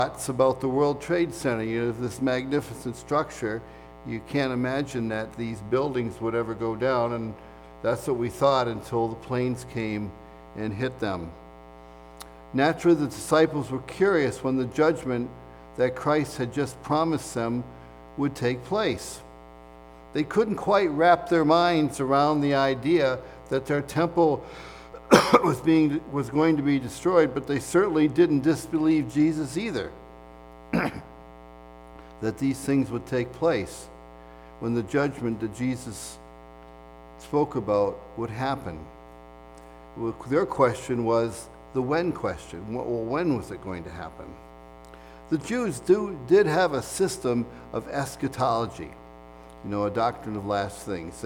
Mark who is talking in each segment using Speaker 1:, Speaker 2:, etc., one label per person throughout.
Speaker 1: It's about the World Trade Center, this magnificent structure. You can't imagine that these buildings would ever go down, and that's what we thought until the planes came and hit them. Naturally, the disciples were curious when the judgment that Christ had just promised them would take place. They couldn't quite wrap their minds around the idea that their temple was going to be destroyed, but they certainly didn't disbelieve Jesus either, that these things would take place when the judgment that Jesus spoke about would happen. Well, their question was the when question. Well, when was it going to happen? The Jews did have a system of eschatology, a doctrine of last things.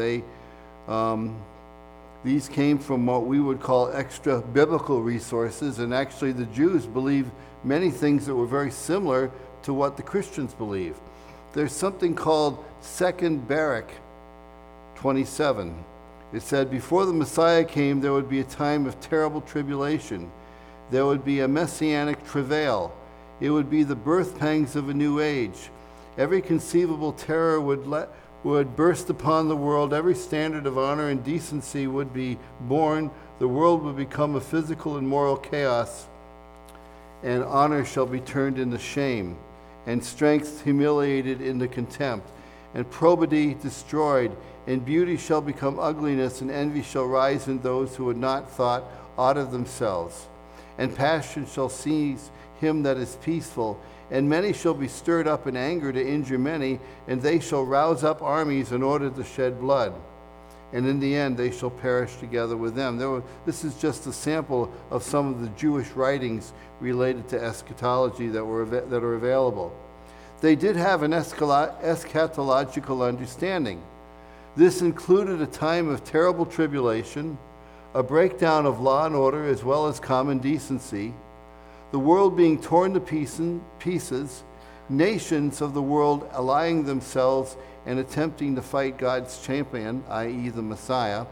Speaker 1: These came from what we would call extra biblical resources, and actually the Jews believed many things that were very similar to what the Christians believe. There's something called 2 Barak 27. It said, before the Messiah came, there would be a time of terrible tribulation. There would be a messianic travail. It would be the birth pangs of a new age. Every conceivable terror would burst upon the world. Every standard of honor and decency would be born. The world would become a physical and moral chaos, and honor shall be turned into shame, and strength humiliated into contempt, and probity destroyed, and beauty shall become ugliness, and envy shall rise in those who had not thought aught of themselves. And passion shall seize him that is peaceful, and many shall be stirred up in anger to injure many, and they shall rouse up armies in order to shed blood. And in the end they shall perish together with them. This is just a sample of some of the Jewish writings related to eschatology that are available. They did have an eschatological understanding. This included a time of terrible tribulation, a breakdown of law and order as well as common decency, the world being torn to pieces, nations of the world allying themselves and attempting to fight God's champion, i.e. the Messiah,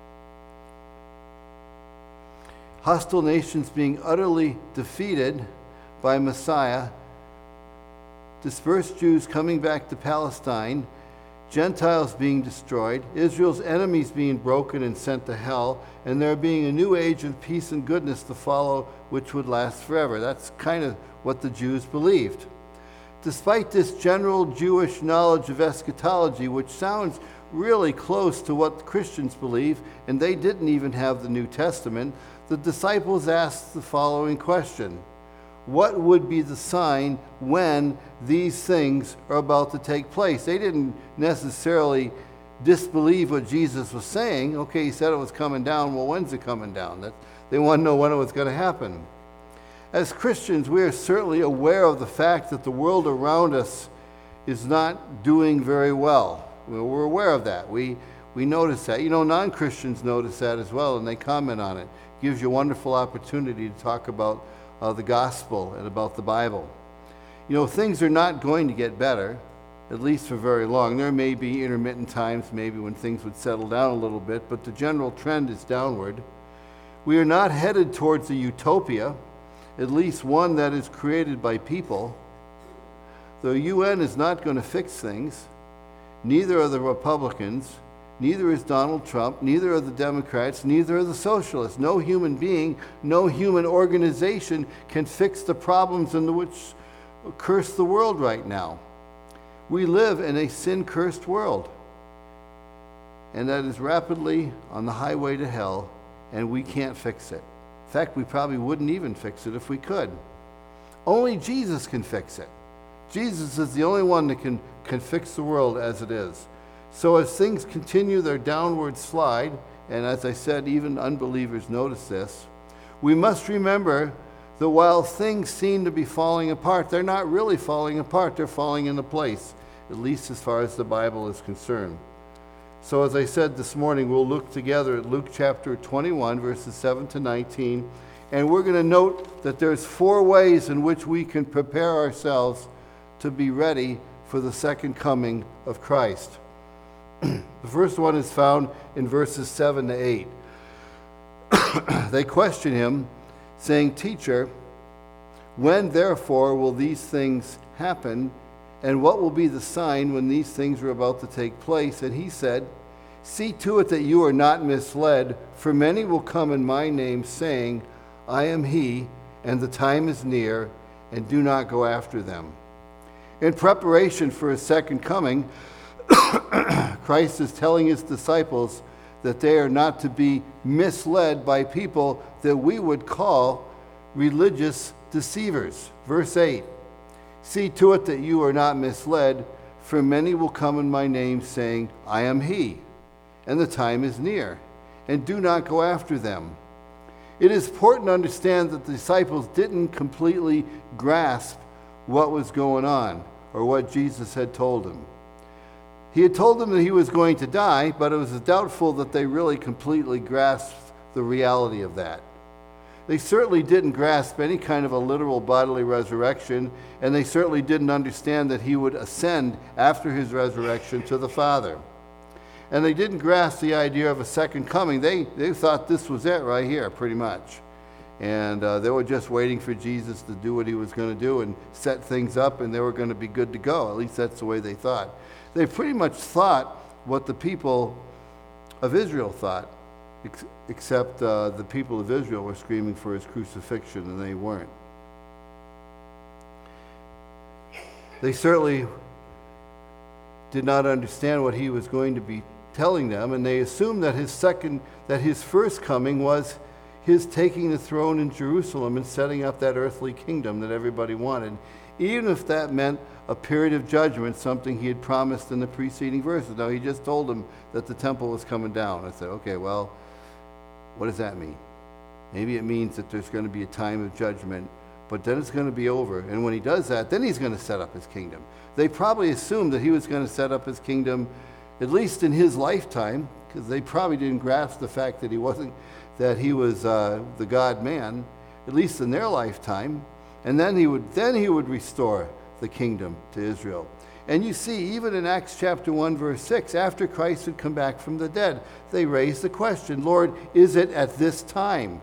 Speaker 1: hostile nations being utterly defeated by Messiah, dispersed Jews coming back to Palestine, Gentiles being destroyed, Israel's enemies being broken and sent to hell, and there being a new age of peace and goodness to follow, which would last forever. That's kind of what the Jews believed. Despite this general Jewish knowledge of eschatology, which sounds really close to what Christians believe, and they didn't even have the New Testament, the disciples asked the following question: what would be the sign when these things are about to take place? They didn't necessarily disbelieve what Jesus was saying. Okay, he said it was coming down. Well, when's it coming down? They want to know when it was going to happen. As Christians, we are certainly aware of the fact that the world around us is not doing very well. We're aware of that. We notice that. Non-Christians notice that as well, and they comment on it. It gives you a wonderful opportunity to talk about the gospel and about the Bible. Things are not going to get better, at least for very long. There may be intermittent times maybe when things would settle down a little bit, but the general trend is downward. We are not headed towards a utopia, at least one that is created by people. The UN is not going to fix things. Neither are the Republicans. Neither is Donald Trump, neither are the Democrats, neither are the socialists. No human being, no human organization can fix the problems in which curse the world right now. We live in a sin-cursed world, and that is rapidly on the highway to hell, and we can't fix it. In fact, we probably wouldn't even fix it if we could. Only Jesus can fix it. Jesus is the only one that can fix the world as it is. So as things continue their downward slide, and as I said, even unbelievers notice this, we must remember that while things seem to be falling apart, they're not really falling apart, they're falling into place, at least as far as the Bible is concerned. So as I said this morning, we'll look together at Luke chapter 21, verses 7 to 19, and we're going to note that there's 4 ways in which we can prepare ourselves to be ready for the second coming of Christ. The first one is found in verses 7 to 8. They question him, saying, "Teacher, When, therefore, will these things happen? And what will be the sign when these things are about to take place? And he said, see to it that you are not misled, for many will come in my name, saying, I am he, and the time is near, and do not go after them. In preparation for his second coming, Christ is telling his disciples that they are not to be misled by people that we would call religious deceivers. Verse 8, see to it that you are not misled, for many will come in my name, saying, I am he, and the time is near, and do not go after them. It is important to understand that the disciples didn't completely grasp what was going on, or what Jesus had told them. He had told them that he was going to die, but it was doubtful that they really completely grasped the reality of that. They certainly didn't grasp any kind of a literal bodily resurrection, and they certainly didn't understand that he would ascend after his resurrection to the Father. And they didn't grasp the idea of a second coming. They thought this was it right here, pretty much. And they were just waiting for Jesus to do what he was going to do and set things up, and they were going to be good to go. At least that's the way they thought. They pretty much thought what the people of Israel thought, except the people of Israel were screaming for his crucifixion, and they weren't. They certainly did not understand what he was going to be telling them, and they assumed that his first coming was his taking the throne in Jerusalem and setting up that earthly kingdom that everybody wanted, even if that meant a period of judgment, something he had promised in the preceding verses. Now, he just told them that the temple was coming down. I said, okay, well, what does that mean? Maybe it means that there's going to be a time of judgment, but then it's going to be over. And when he does that, then he's going to set up his kingdom. They probably assumed that he was going to set up his kingdom, at least in his lifetime, because they probably didn't grasp the fact that he was the God-man, at least in their lifetime. And then he would restore the kingdom to Israel. And you see, even in Acts chapter 1, verse 6, after Christ had come back from the dead, they raised the question, Lord, is it at this time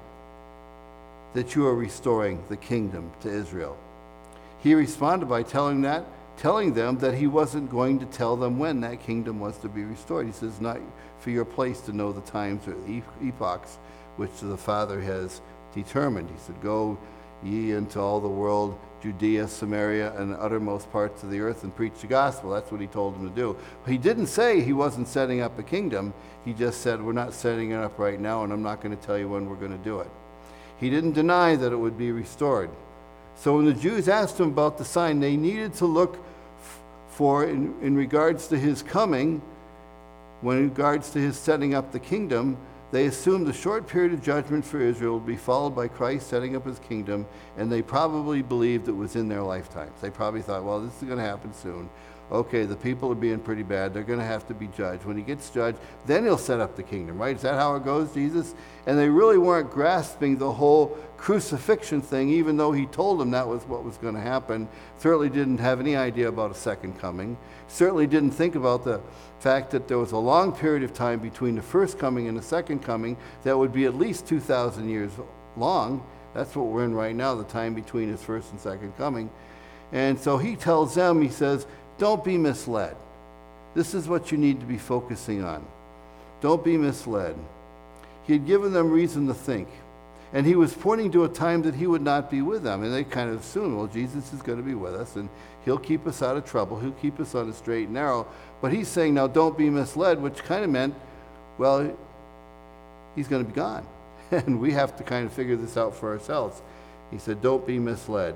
Speaker 1: that you are restoring the kingdom to Israel? He responded by telling them that he wasn't going to tell them when that kingdom was to be restored. He says, not for your place to know the times or the epochs which the Father has determined. He said, go ye into all the world, Judea, Samaria, and the uttermost parts of the earth, and preach the gospel. That's what he told them to do. He didn't say he wasn't setting up a kingdom. He just said, we're not setting it up right now, and I'm not going to tell you when we're going to do it. He didn't deny that it would be restored. So when the Jews asked him about the sign they needed to look for in regards to his coming, when in regards to his setting up the kingdom, they assumed a short period of judgment for Israel would be followed by Christ setting up his kingdom, and they probably believed it was in their lifetimes. They probably thought, well, this is going to happen soon. Okay, the people are being pretty bad. They're going to have to be judged. When he gets judged, then he'll set up the kingdom, right? Is that how it goes, Jesus? And they really weren't grasping the whole crucifixion thing, even though he told them that was what was going to happen. Certainly didn't have any idea about a second coming. Certainly didn't think about the fact that there was a long period of time between the first coming and the second coming that would be at least 2,000 years long. That's what we're in right now, the time between his first and second coming. And so he tells them, he says, don't be misled. This is what you need to be focusing on. Don't be misled. He had given them reason to think. And he was pointing to a time that he would not be with them. And they kind of assumed, well, Jesus is going to be with us, and he'll keep us out of trouble. He'll keep us on a straight and narrow. But he's saying, now don't be misled, which kind of meant, well, he's going to be gone. And we have to kind of figure this out for ourselves. He said, don't be misled.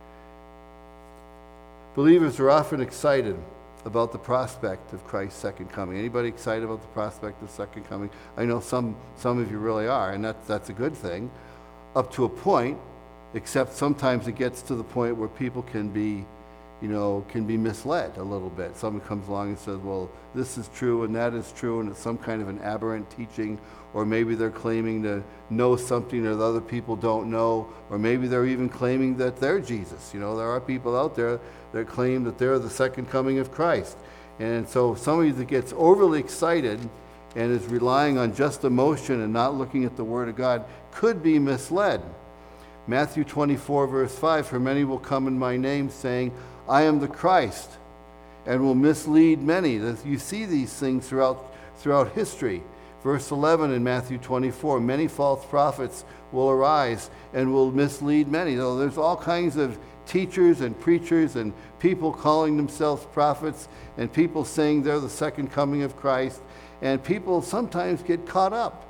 Speaker 1: Believers are often excited about the prospect of Christ's second coming. Anybody excited about the prospect of second coming? I know some of you really are, and that's a good thing, up to a point, except sometimes it gets to the point where people can be misled a little bit. Someone comes along and says, well, this is true and that is true, and it's some kind of an aberrant teaching, or maybe they're claiming to know something that other people don't know, or maybe they're even claiming that they're Jesus. There are people out there that claim that they're the second coming of Christ. And so somebody that gets overly excited and is relying on just emotion and not looking at the Word of God could be misled. Matthew 24, verse 5, for many will come in my name, saying, I am the Christ, and will mislead many. You see these things throughout history. Verse 11 in Matthew 24, many false prophets will arise and will mislead many. So there's all kinds of teachers and preachers and people calling themselves prophets and people saying they're the second coming of Christ. And people sometimes get caught up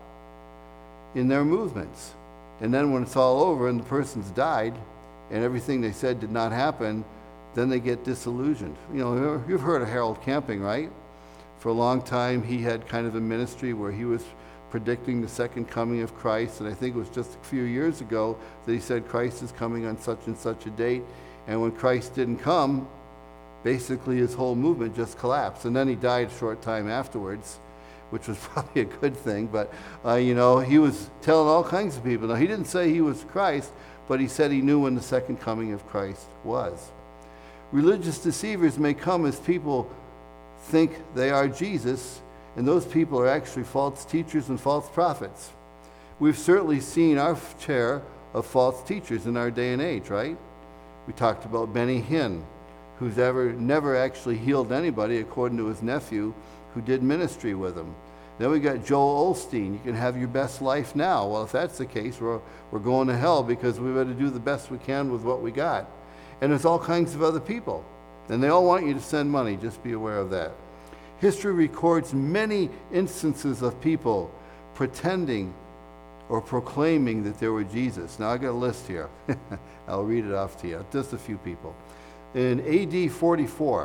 Speaker 1: in their movements. And then when it's all over and the person's died and everything they said did not happen, then they get disillusioned. You've heard of Harold Camping, right? For a long time, he had kind of a ministry where he was predicting the second coming of Christ. And I think it was just a few years ago that he said Christ is coming on such and such a date. And when Christ didn't come, basically his whole movement just collapsed. And then he died a short time afterwards, which was probably a good thing. But, he was telling all kinds of people. Now, he didn't say he was Christ, but he said he knew when the second coming of Christ was. Religious deceivers may come as people think they are Jesus, and those people are actually false teachers and false prophets. We've certainly seen our share of false teachers in our day and age, right? We talked about Benny Hinn, who's never actually healed anybody, according to his nephew, who did ministry with him. Then we got Joel Osteen. You can have your best life now. Well, if that's the case, we're going to hell because we better do the best we can with what we got. And there's all kinds of other people. And they all want you to send money. Just be aware of that. History records many instances of people pretending or proclaiming that they were Jesus. Now, I got a list here. I'll read it off to you. Just a few people. In AD 44,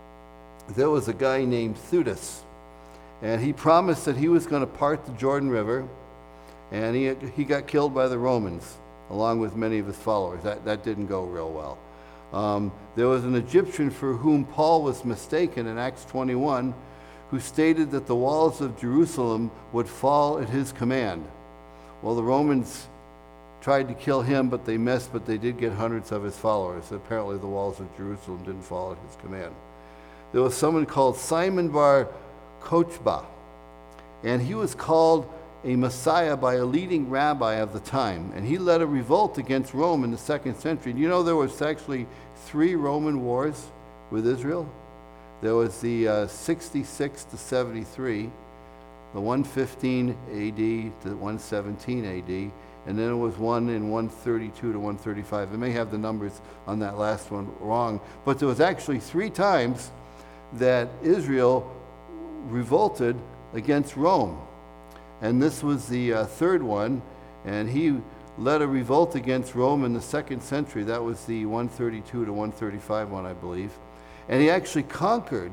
Speaker 1: there was a guy named Theudas, and he promised that he was going to part the Jordan River, and he got killed by the Romans, along with many of his followers. That didn't go real well. There was an Egyptian for whom Paul was mistaken in Acts 21, who stated that the walls of Jerusalem would fall at his command. Well, the Romans tried to kill him, but they missed, but they did get hundreds of his followers. Apparently the walls of Jerusalem didn't fall at his command. There was someone called Simon Bar Kochba, and he was called a Messiah by a leading rabbi of the time, and he led a revolt against Rome in the 2nd century. Do you know there was actually 3 Roman wars with Israel? There was the 66 to 73, the 115 AD to 117 AD, and then there was one in 132 to 135. I may have the numbers on that last one wrong, but there was actually 3 times that Israel revolted against Rome. And this was the 3rd one, and he led a revolt against Rome in the 2nd century. That was the 132 to 135 one, I believe. And he actually conquered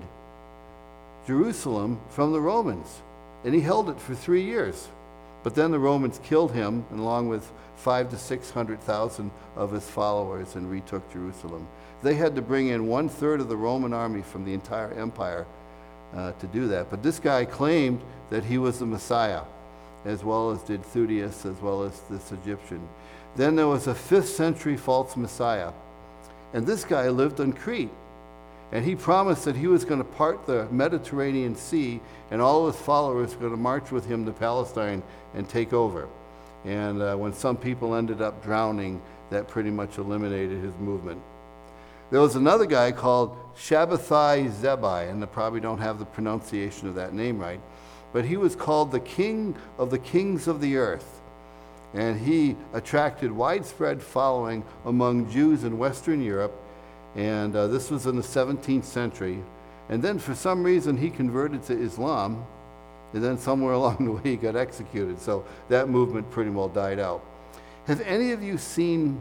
Speaker 1: Jerusalem from the Romans, and he held it for 3 years. But then the Romans killed him, along with 500,000 to 600,000 of his followers, and retook Jerusalem. They had to bring in 1/3 of the Roman army from the entire empire to do that. But this guy claimed that he was the Messiah, as well as did Theudas, as well as this Egyptian. Then there was a 5th century false Messiah, and this guy lived on Crete, and he promised that he was going to part the Mediterranean Sea, and all of his followers were going to march with him to Palestine and take over. And when some people ended up drowning, that pretty much eliminated his movement. There was another guy called Shabbatai Zebai, and I probably don't have the pronunciation of that name right, but he was called the King of the Kings of the Earth. And he attracted widespread following among Jews in Western Europe, and this was in the 17th century. And then for some reason he converted to Islam, and then somewhere along the way he got executed. So that movement pretty well died out. Have any of you seen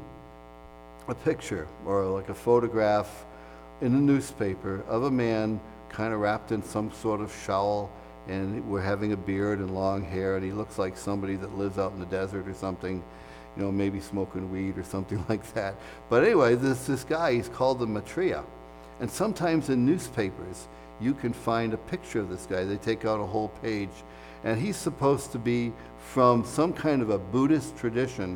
Speaker 1: a picture or like a photograph in a newspaper of a man kind of wrapped in some sort of shawl, and we're having a beard and long hair, and he looks like somebody that lives out in the desert or something, maybe smoking weed or something like that. But anyway, this guy, he's called the Maitreya. And sometimes in newspapers, you can find a picture of this guy. They take out a whole page, and he's supposed to be from some kind of a Buddhist tradition,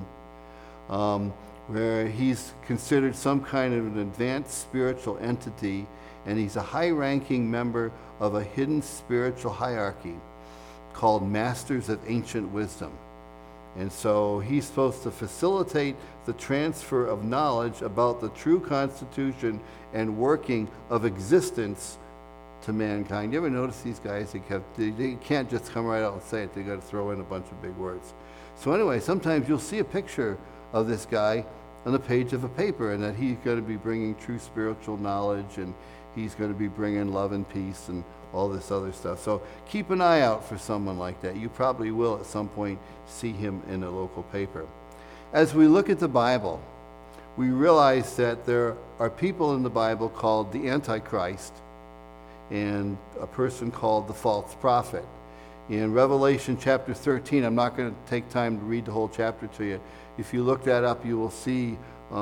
Speaker 1: where he's considered some kind of an advanced spiritual entity, and he's a high-ranking member of a hidden spiritual hierarchy called Masters of Ancient Wisdom. And so he's supposed to facilitate the transfer of knowledge about the true constitution and working of existence to mankind. You ever notice these guys? They can't just come right out and say it. They got to throw in a bunch of big words. So anyway, sometimes you'll see a picture of this guy on the page of a paper, and that he's going to be bringing true spiritual knowledge, and he's going to be bringing love and peace and all this other stuff. So keep an eye out for someone like that. You probably will at some point see him in a local paper. As we look at the Bible, we realize that there are people in the Bible called the Antichrist and a person called the false prophet. In Revelation chapter 13, I'm not going to take time to read the whole chapter to you. If you look that up, you will see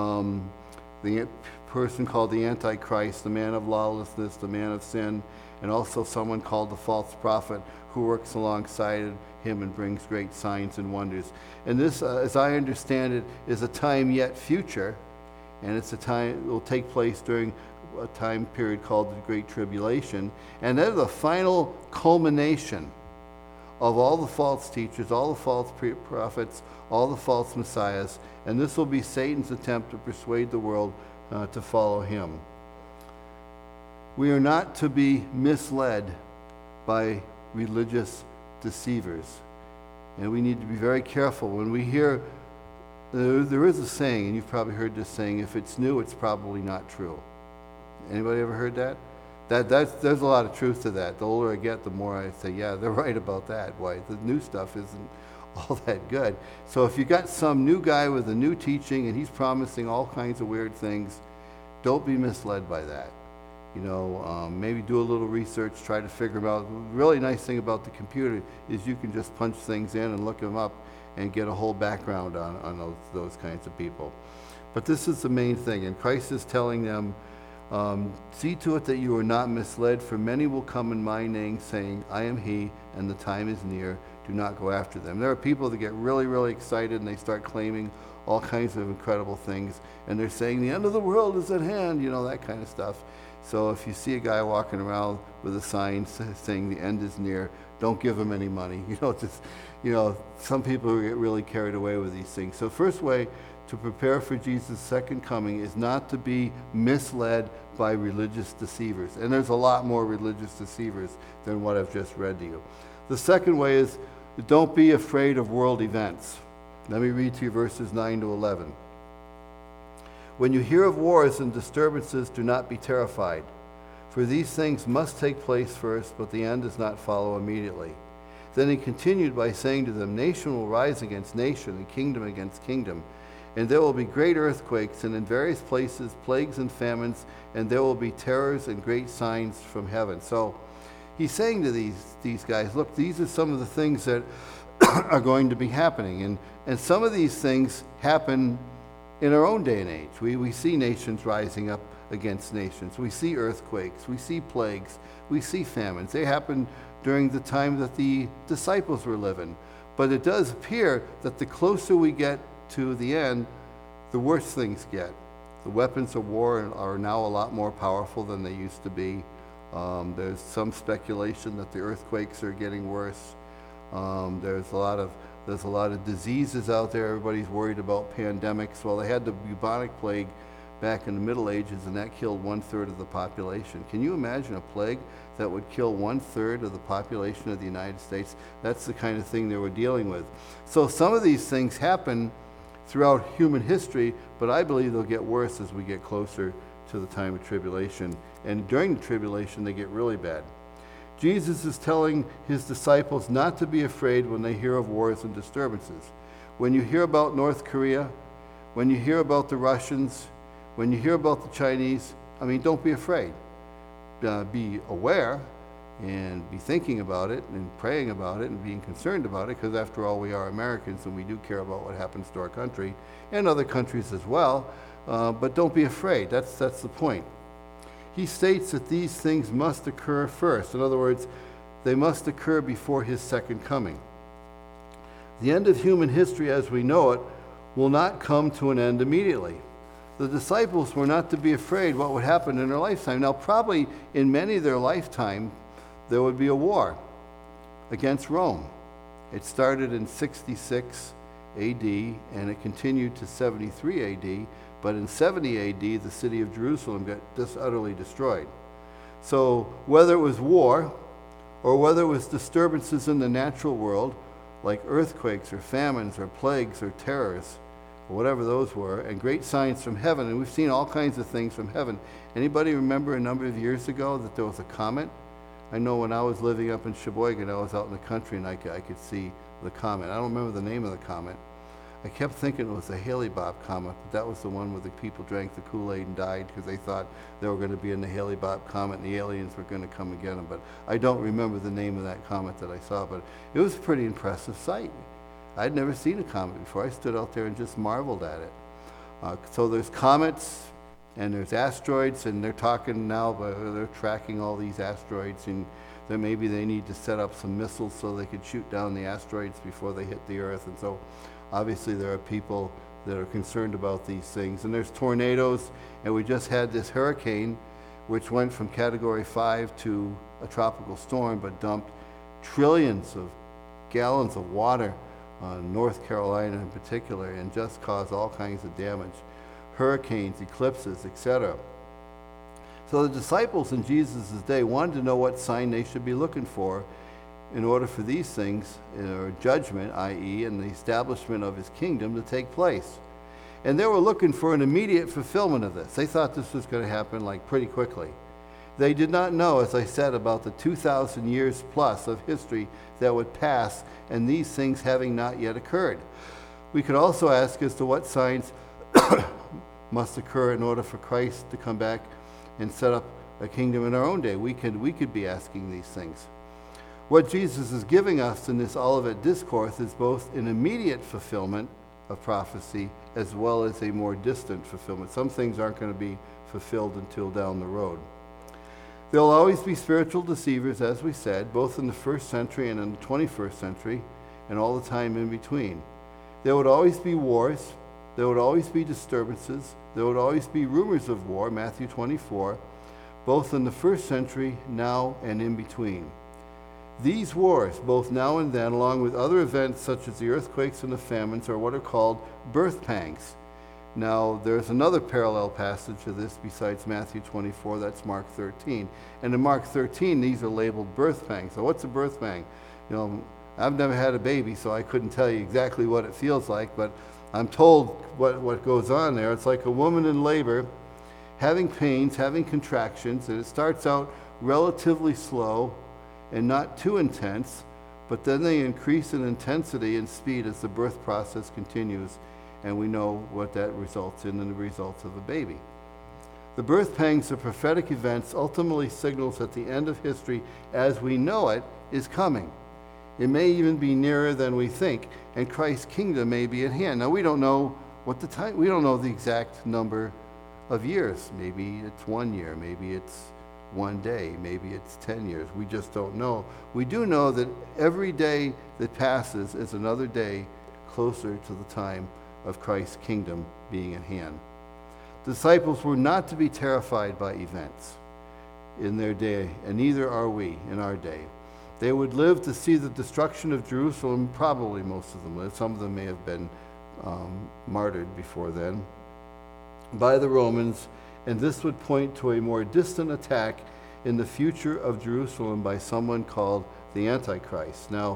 Speaker 1: the person called the Antichrist, the man of lawlessness, the man of sin, and also someone called the false prophet who works alongside him and brings great signs and wonders. And this, as I understand it, is a time yet future, and it's a time, it will take place during a time period called the Great Tribulation, and that is the final culmination of all the false teachers, all the false prophets, all the false messiahs, and this will be Satan's attempt to persuade the world to follow him. We are not to be misled by religious deceivers, and we need to be very careful when we hear, there is a saying, and you've probably heard this saying, if it's new, it's probably not true. Anybody ever heard that? There's a lot of truth to that. The older I get, the more I say, yeah, they're right about that. Why, the new stuff isn't all that good. So if you got some new guy with a new teaching and he's promising all kinds of weird things, don't be misled by that. You know, maybe do a little research, try to figure them out. The really nice thing about the computer is you can just punch things in and look them up and get a whole background on those kinds of people. But this is the main thing, and Christ is telling them, see to it that you are not misled, for many will come in my name, saying, I am he, and the time is near. Do not go after them. There are people that get really, really excited, and they start claiming all kinds of incredible things, and they're saying the end of the world is at hand, you know, that kind of stuff. So if you see a guy walking around with a sign saying the end is near, don't give him any money. Some people get really carried away with these things. So first way to prepare for Jesus' second coming is not to be misled by religious deceivers. And there's a lot more religious deceivers than what I've just read to you. The second way is don't be afraid of world events. Let me read to you verses 9 to 11. When you hear of wars and disturbances, do not be terrified, for these things must take place first, but the end does not follow immediately. Then he continued by saying to them, nation will rise against nation and kingdom against kingdom, and there will be great earthquakes, and in various places plagues and famines, and there will be terrors and great signs from heaven. So he's saying to these guys, look, these are some of the things that are going to be happening. And some of these things happen in our own day and age. We see nations rising up against nations. We see earthquakes. We see plagues. We see famines. They happen during the time that the disciples were living. But it does appear that the closer we get to the end, the worse things get. The weapons of war are now a lot more powerful than they used to be. There's some speculation that the earthquakes are getting worse. There's a lot of diseases out there. Everybody's worried about pandemics. Well, they had the bubonic plague back in the Middle Ages, and that killed 1/3 of the population. Can you imagine a plague that would kill 1/3 of the population of the United States? That's the kind of thing they were dealing with. So some of these things happen throughout human history, but I believe they'll get worse as we get closer to the time of tribulation. And during the tribulation, they get really bad. Jesus is telling his disciples not to be afraid when they hear of wars and disturbances. When you hear about North Korea, when you hear about the Russians, when you hear about the Chinese, don't be afraid. Be aware and be thinking about it and praying about it and being concerned about it, because after all, we are Americans and we do care about what happens to our country and other countries as well. But don't be afraid. That's the point. He states that these things must occur first. In other words, they must occur before his second coming. The end of human history as we know it will not come to an end immediately. The disciples were not to be afraid what would happen in their lifetime. Now, probably in many of their lifetime, there would be a war against Rome. It started in 66 AD, and it continued to 73 AD. But in 70 AD, the city of Jerusalem got just utterly destroyed. So whether it was war or whether it was disturbances in the natural world, like earthquakes or famines or plagues or terrors, or whatever those were, and great signs from heaven, and we've seen all kinds of things from heaven. Anybody remember a number of years ago that there was a comet? I know when I was living up in Sheboygan, I was out in the country and I could see the comet. I don't remember the name of the comet. I kept thinking it was the Hale-Bopp comet, but that was the one where the people drank the Kool-Aid and died because they thought they were going to be in the Hale-Bopp comet and the aliens were going to come and get them. But I don't remember the name of that comet that I saw, but it was a pretty impressive sight. I'd never seen a comet before. I stood out there and just marveled at it. So there's comets and there's asteroids, and they're talking now, they're tracking all these asteroids, and then maybe they need to set up some missiles so they could shoot down the asteroids before they hit the Earth. And so obviously there are people that are concerned about these things. And there's tornadoes, and we just had this hurricane which went from category 5 to a tropical storm, but dumped trillions of gallons of water on North Carolina in particular, and just caused all kinds of damage. Hurricanes, eclipses, etc. So the disciples in Jesus' day wanted to know what sign they should be looking for in order for these things, or judgment, i.e., in the establishment of his kingdom, to take place. And they were looking for an immediate fulfillment of this. They thought this was going to happen like pretty quickly. They did not know, as I said, about the 2,000 years plus of history that would pass, and these things having not yet occurred. We could also ask as to what signs must occur in order for Christ to come back and set up a kingdom in our own day. We could be asking these things. What Jesus is giving us in this Olivet Discourse is both an immediate fulfillment of prophecy as well as a more distant fulfillment. Some things aren't going to be fulfilled until down the road. There will always be spiritual deceivers, as we said, both in the first century and in the 21st century, and all the time in between. There would always be wars. There would always be disturbances. There would always be rumors of war, Matthew 24, both in the first century, now, and in between. These wars, both now and then, along with other events such as the earthquakes and the famines, are what are called birth pangs. Now, there's another parallel passage to this besides Matthew 24, that's Mark 13. And in Mark 13, these are labeled birth pangs. So what's a birth pang? You know, I've never had a baby, so I couldn't tell you exactly what it feels like, but I'm told what goes on there. It's like a woman in labor, having pains, having contractions, and it starts out relatively slow and not too intense, but then they increase in intensity and speed as the birth process continues, and we know what that results in the results of a baby. The birth pangs of prophetic events ultimately signals that the end of history as we know it is coming. It may even be nearer than we think, and Christ's kingdom may be at hand. Now, we don't know what the time, we don't know the exact number of years. Maybe it's 1 year, maybe it's 1 day, maybe it's 10 years. We just don't know. We do know that every day that passes is another day closer to the time of Christ's kingdom being at hand. Disciples were not to be terrified by events in their day, and neither are we in our day. They would live to see the destruction of Jerusalem, probably most of them lived. Some of them may have been martyred before then, by the Romans, and this would point to a more distant attack in the future of Jerusalem by someone called the Antichrist. Now,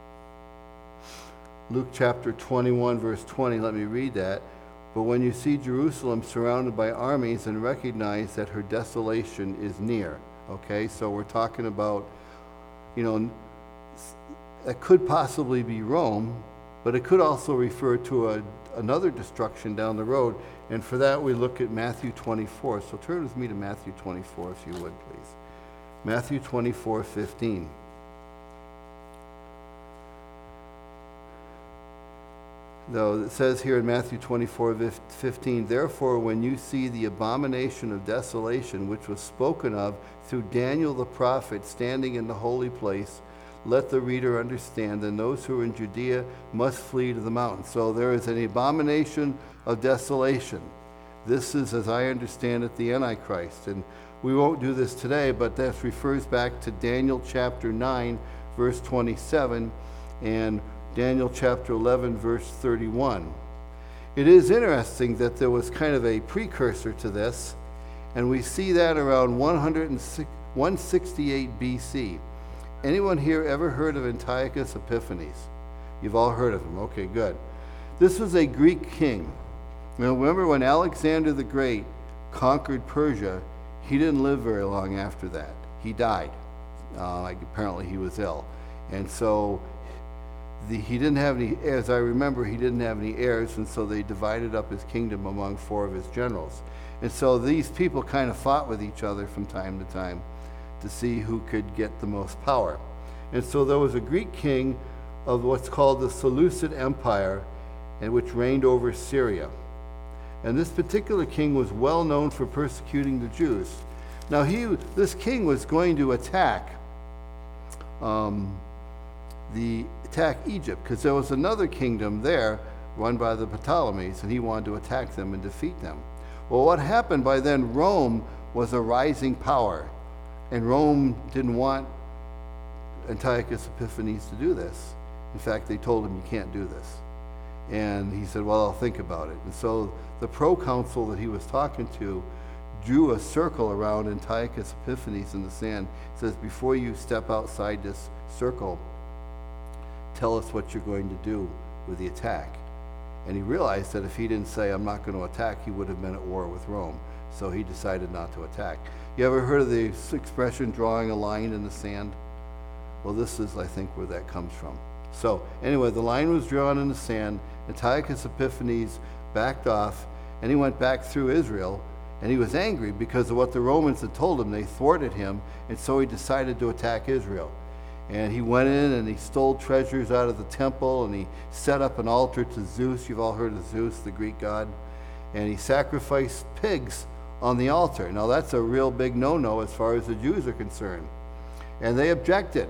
Speaker 1: Luke chapter 21, verse 20, let me read that. But when you see Jerusalem surrounded by armies, and recognize that her desolation is near. Okay, so we're talking about, you know, it could possibly be Rome, but it could also refer to another destruction down the road. And for that, we look at Matthew 24. So turn with me to Matthew 24, if you would, please. Matthew 24:15. Though it says here in Matthew 24:15, therefore, when you see the abomination of desolation, which was spoken of through Daniel the prophet, standing in the holy place, let the reader understand, and those who are in Judea must flee to the mountains. So there is an abomination of desolation. This is, as I understand it, the Antichrist. And we won't do this today, but that refers back to Daniel chapter 9, verse 27. And Daniel chapter 11, verse 31. It is interesting that there was kind of a precursor to this, and we see that around 168 BC. Anyone here ever heard of Antiochus Epiphanes? You've all heard of him. Okay, good. This was a Greek king. Now, remember when Alexander the Great conquered Persia, he didn't live very long after that. He died. Apparently he was ill. And so he didn't have any, as I remember, he didn't have any heirs, and so they divided up his kingdom among 4 of his generals. And so these people kind of fought with each other from time to time to see who could get the most power. And so there was a Greek king of what's called the Seleucid Empire, and which reigned over Syria. And this particular king was well known for persecuting the Jews. Now this king was going to attack Egypt, because there was another kingdom there run by the Ptolemies, and he wanted to attack them and defeat them. Well, what happened by then, Rome was a rising power, and Rome didn't want Antiochus Epiphanes to do this. In fact, they told him, you can't do this. And he said, well, I'll think about it. And so the proconsul that he was talking to drew a circle around Antiochus Epiphanes in the sand. He says, before you step outside this circle, tell us what you're going to do with the attack. And he realized that if he didn't say, I'm not going to attack, he would have been at war with Rome. So he decided not to attack. You ever heard of the expression, drawing a line in the sand? Well, this is, I think, where that comes from. So anyway, the line was drawn in the sand. Antiochus Epiphanes backed off, and he went back through Israel, and he was angry because of what the Romans had told him. They thwarted him, and so he decided to attack Israel. And he went in and he stole treasures out of the temple, and he set up an altar to Zeus. You've all heard of Zeus, the Greek god. And he sacrificed pigs on the altar. Now that's a real big no-no as far as the Jews are concerned. And they objected.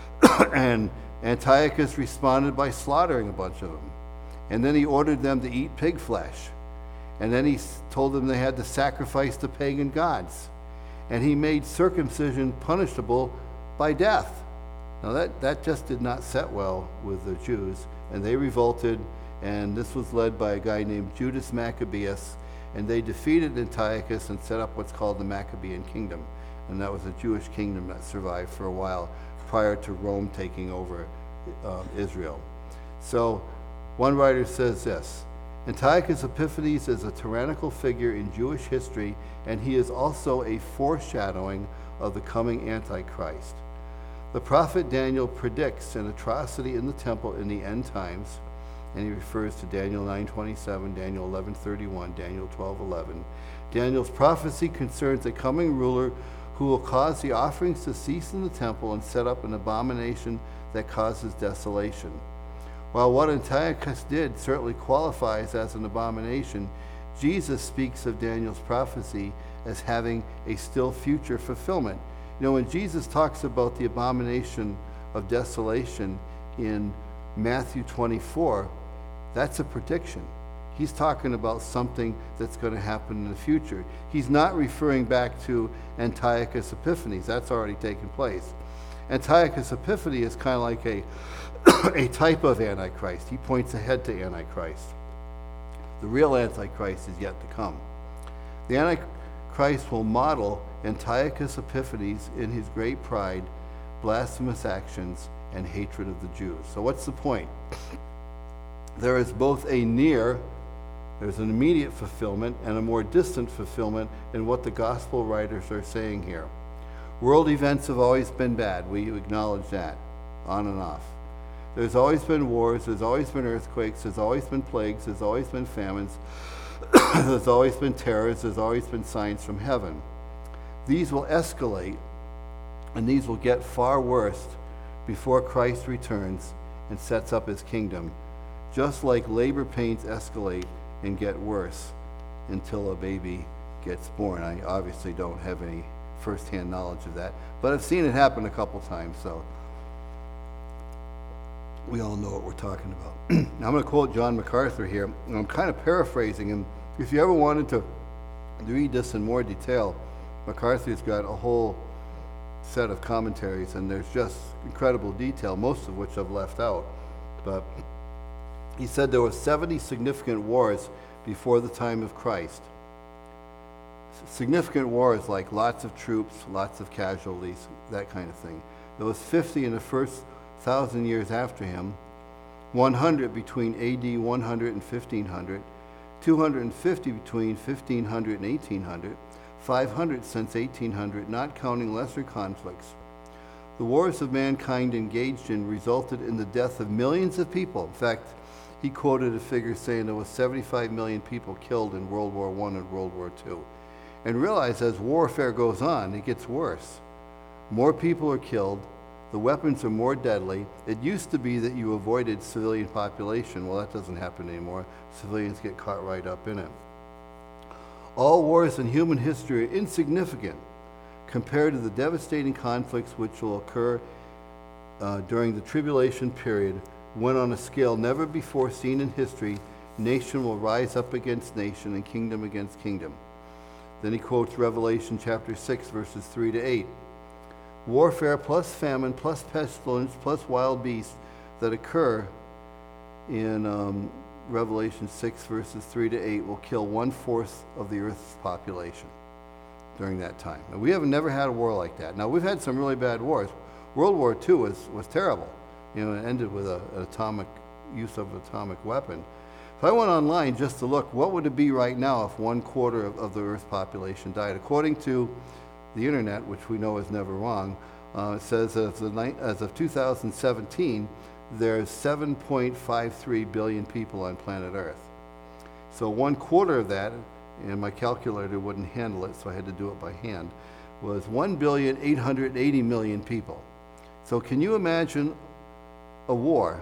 Speaker 1: And Antiochus responded by slaughtering a bunch of them. And then he ordered them to eat pig flesh. And then he told them they had to sacrifice to pagan gods. And he made circumcision punishable by death. Now that just did not set well with the Jews, and they revolted, and this was led by a guy named Judas Maccabeus, and they defeated Antiochus and set up what's called the Maccabean kingdom. And that was a Jewish kingdom that survived for a while prior to Rome taking over Israel. So one writer says this, Antiochus Epiphanes is a tyrannical figure in Jewish history, and he is also a foreshadowing of the coming Antichrist. The prophet Daniel predicts an atrocity in the temple in the end times, and he refers to Daniel 9:27, Daniel 11:31, Daniel 12:11. Daniel's prophecy concerns a coming ruler who will cause the offerings to cease in the temple and set up an abomination that causes desolation. While what Antiochus did certainly qualifies as an abomination, Jesus speaks of Daniel's prophecy as having a still future fulfillment. You know, when Jesus talks about the abomination of desolation in Matthew 24, that's a prediction. He's talking about something that's going to happen in the future. He's not referring back to Antiochus Epiphanes. That's already taken place. Antiochus Epiphanes is kind of like a type of Antichrist. He points ahead to Antichrist. The real Antichrist is yet to come. The Antichrist will model Antiochus Epiphanes in his great pride, blasphemous actions, and hatred of the Jews. So what's the point? There is both there's an immediate fulfillment and a more distant fulfillment in what the gospel writers are saying here. World events have always been bad. We acknowledge that, on and off. There's always been wars, there's always been earthquakes, there's always been plagues, there's always been famines, there's always been terrors, there's always been signs from heaven. These will escalate, and these will get far worse before Christ returns and sets up his kingdom, just like labor pains escalate and get worse until a baby gets born. I obviously don't have any firsthand knowledge of that, but I've seen it happen a couple times, so we all know what we're talking about. Now I'm going to quote John MacArthur here, and I'm kind of paraphrasing him. If you ever wanted to read this in more detail, MacArthur's got a whole set of commentaries, and there's just incredible detail, most of which I've left out. but he said there were 70 significant wars before the time of Christ. Significant wars like lots of troops, lots of casualties, that kind of thing. There was 50 in the first 1,000 years after him, 100 between AD 100 and 1500, 250 between 1500 and 1800, 500 since 1800, not counting lesser conflicts. The wars of mankind engaged in resulted in the death of millions of people. In fact, he quoted a figure saying there was 75 million people killed in World War I and World War II. And realize as warfare goes on, it gets worse. More people are killed, the weapons are more deadly. It used to be that you avoided civilian population. Well, that doesn't happen anymore. Civilians get caught right up in it. All wars in human history are insignificant compared to the devastating conflicts which will occur during the tribulation period, when on a scale never before seen in history, nation will rise up against nation and kingdom against kingdom. Then he quotes Revelation chapter 6, verses 3 to 8. Warfare plus famine plus pestilence plus wild beasts that occur in Revelation 6, verses 3 to 8 will kill 1/4 of the earth's population during that time. Now, we have never had a war like that. Now, we've had some really bad wars. World War II was terrible. You know, it ended with an use of an atomic weapon. If I went online just to look, what would it be right now if 1/4 of the Earth's population died? According to the internet, which we know is never wrong, it says as of 2017, there's 7.53 billion people on planet Earth. So 1/4 of that, and my calculator wouldn't handle it, so I had to do it by hand, was 1,880,000,000 people. So can you imagine a war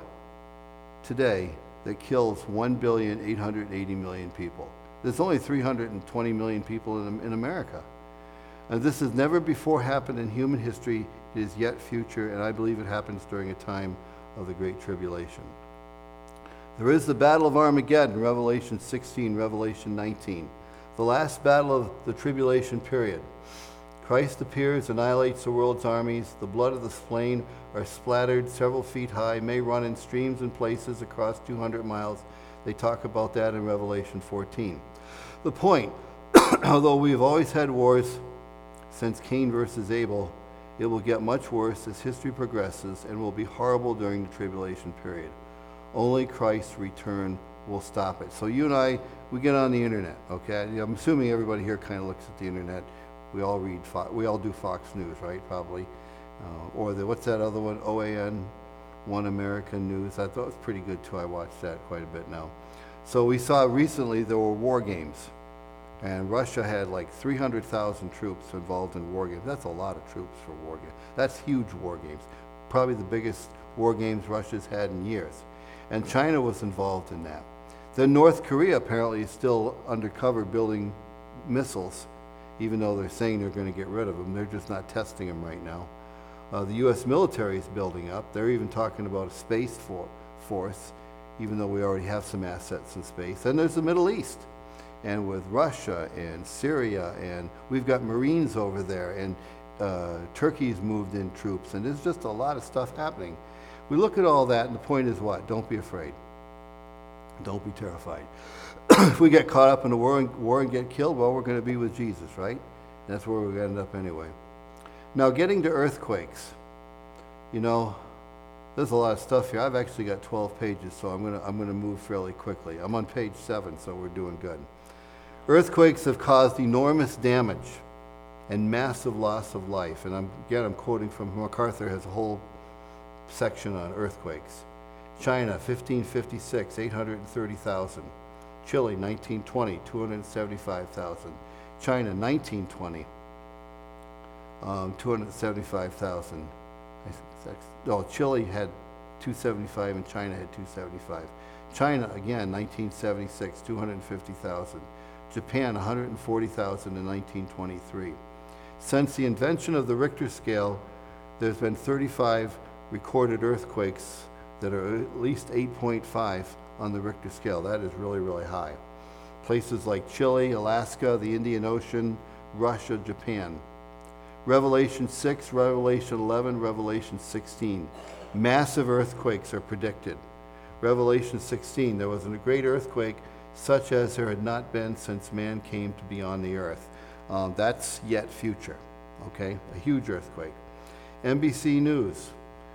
Speaker 1: today that kills 1,880,000,000 people? There's only 320 million people in America. And this has never before happened in human history. It is yet future, and I believe it happens during a time of the Great Tribulation. There is the Battle of Armageddon, Revelation 16, Revelation 19. The last battle of the tribulation period. Christ appears, annihilates the world's armies. The blood of the slain are splattered several feet high, may run in streams and places across 200 miles. They talk about that in Revelation 14. The point, although we've always had wars since Cain versus Abel, it will get much worse as history progresses and will be horrible during the tribulation period. Only Christ's return will stop it. So you and I, we get on the internet, okay? I'm assuming everybody here kind of looks at the internet. We all read, we all do Fox News, right? Probably. Or what's that other one? OAN, One American News. I thought it was pretty good too. I watched that quite a bit now. So we saw recently there were war games. And Russia had like 300,000 troops involved in war games. That's a lot of troops for war games. That's huge war games. Probably the biggest war games Russia's had in years. And China was involved in that. Then North Korea apparently is still undercover building missiles, even though they're saying they're going to get rid of them. They're just not testing them right now. The U.S. military is building up. They're even talking about a space force, even though we already have some assets in space. And there's the Middle East. And with Russia and Syria, and we've got Marines over there, and Turkey's moved in troops, and there's just a lot of stuff happening. We look at all that, and the point is what? Don't be afraid. Don't be terrified. If we get caught up in a war and get killed, well, we're going to be with Jesus, right? That's where we're going to end up anyway. Now, getting to earthquakes. You know, there's a lot of stuff here. I've actually got 12 pages, so I'm going to move fairly quickly. I'm on page 7, so we're doing good. Earthquakes have caused enormous damage and massive loss of life. And I'm quoting from MacArthur, has a whole section on earthquakes. China, 1556, 830,000. Chile, 1920, 275,000. China, 1920, 275,000. No, Chile had 275 and China had 275. China, again, 1976, 250,000. Japan, 140,000 in 1923. Since the invention of the Richter scale, there's been 35 recorded earthquakes that are at least 8.5 on the Richter scale. That is really, really high. Places like Chile, Alaska, the Indian Ocean, Russia, Japan. Revelation 6, Revelation 11, Revelation 16. Massive earthquakes are predicted. Revelation 16, there was a great earthquake such as there had not been since man came to be on the earth. That's yet future, okay? A huge earthquake. NBC News,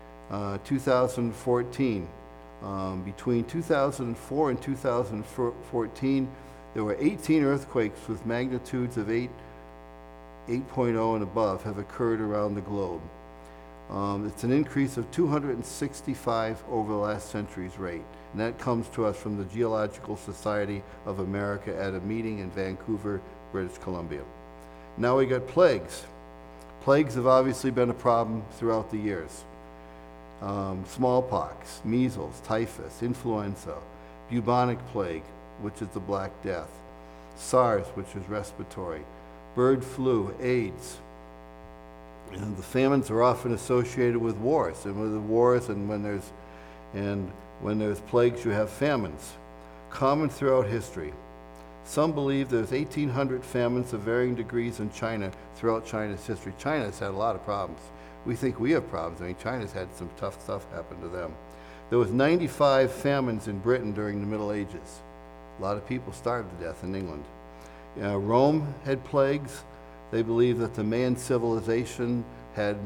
Speaker 1: 2014. Between 2004 and 2014, there were 18 earthquakes with magnitudes of 8.0 and above have occurred around the globe. It's an increase of 265 over the last century's rate. And that comes to us from the Geological Society of America at a meeting in Vancouver, British Columbia. Now we got plagues. Plagues have obviously been a problem throughout the years. Smallpox, measles, typhus, influenza, bubonic plague, which is the Black Death, SARS, which is respiratory, bird flu, AIDS. And the famines are often associated with wars, and with the wars, and when there's plagues, you have famines, common throughout history. Some believe there's 1,800 famines of varying degrees in China throughout China's history. China's had a lot of problems. We think we have problems. I mean, China's had some tough stuff happen to them. There was 95 famines in Britain during the Middle Ages. A lot of people starved to death in England. Rome had plagues. They believe that the Mayan civilization had,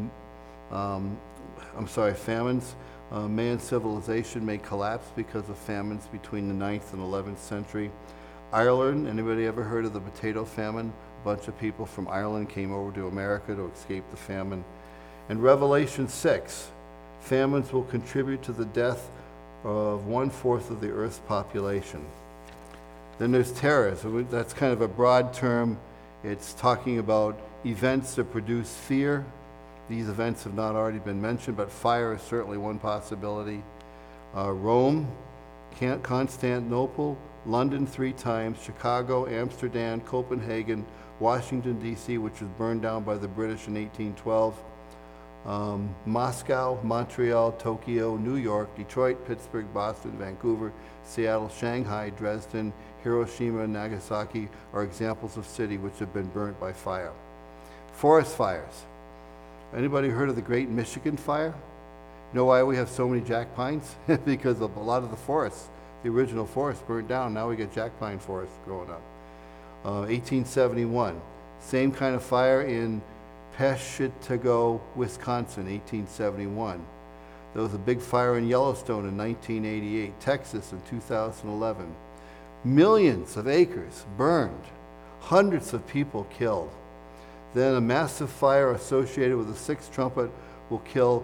Speaker 1: famines. Mayan civilization may collapse because of famines between the 9th and 11th century. Ireland, anybody ever heard of the potato famine? A bunch of people from Ireland came over to America to escape the famine. In Revelation 6, famines will contribute to the death of 1/4 of the Earth's population. Then there's terrors. That's kind of a broad term. It's talking about events that produce fear. These events have not already been mentioned, but fire is certainly one possibility. Rome, Constantinople, London 3 times, Chicago, Amsterdam, Copenhagen, Washington, D.C., which was burned down by the British in 1812. Moscow, Montreal, Tokyo, New York, Detroit, Pittsburgh, Boston, Vancouver, Seattle, Shanghai, Dresden, Hiroshima, and Nagasaki are examples of cities which have been burnt by fire. Forest fires. Anybody heard of the Great Michigan Fire? You know why we have so many jack pines? Because of a lot of the forests, the original forest burned down. Now we get jack pine forests growing up. 1871, same kind of fire in Peshtigo, Wisconsin, 1871. There was a big fire in Yellowstone in 1988, Texas in 2011. Millions of acres burned, hundreds of people killed. Then a massive fire associated with the sixth trumpet will kill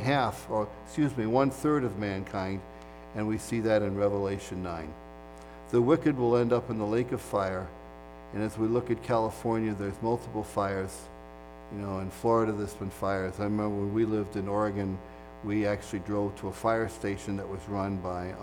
Speaker 1: 1/3 of mankind, and we see that in Revelation 9. The wicked will end up in the lake of fire, and as we look at California, there's multiple fires. You know, in Florida, there's been fires. I remember when we lived in Oregon, we actually drove to a fire station that was run by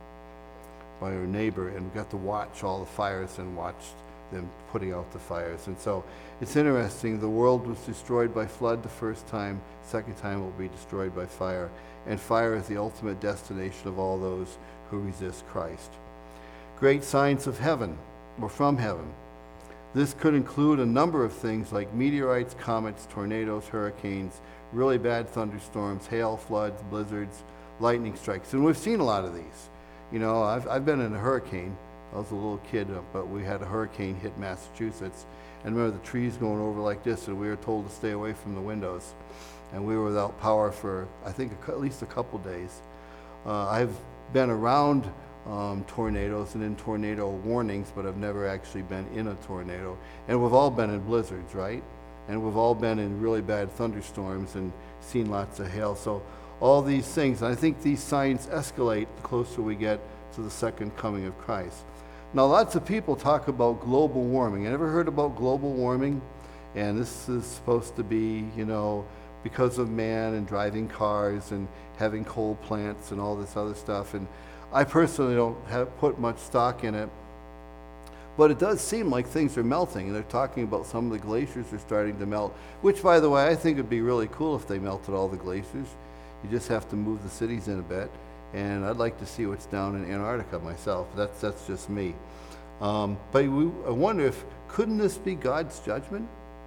Speaker 1: our neighbor, and we got to watch all the fires and watched them putting out the fires. And so it's interesting. The world was destroyed by flood the first time. Second time it will be destroyed by fire. And fire is the ultimate destination of all those who resist Christ. Great signs of heaven, or from heaven. This could include a number of things like meteorites, comets, tornadoes, hurricanes, really bad thunderstorms, hail, floods, blizzards, lightning strikes. And we've seen a lot of these. You know, I've been in a hurricane. I was a little kid, but we had a hurricane hit Massachusetts. And remember the trees going over like this, and we were told to stay away from the windows. And we were without power for, I think, at least a couple days. I've been around tornadoes and in tornado warnings, but I've never actually been in a tornado. And we've all been in blizzards, right? And we've all been in really bad thunderstorms and seen lots of hail. So all these things, and I think these signs escalate the closer we get to the second coming of Christ. Now, lots of people talk about global warming. You ever heard about global warming? And this is supposed to be, you know, because of man and driving cars and having coal plants and all this other stuff. And I personally don't put much stock in it. But it does seem like things are melting, and they're talking about some of the glaciers are starting to melt, which, by the way, I think would be really cool if they melted all the glaciers. You just have to move the cities in a bit. And I'd like to see what's down in Antarctica myself. That's just me. But I wonder if, couldn't this be God's judgment?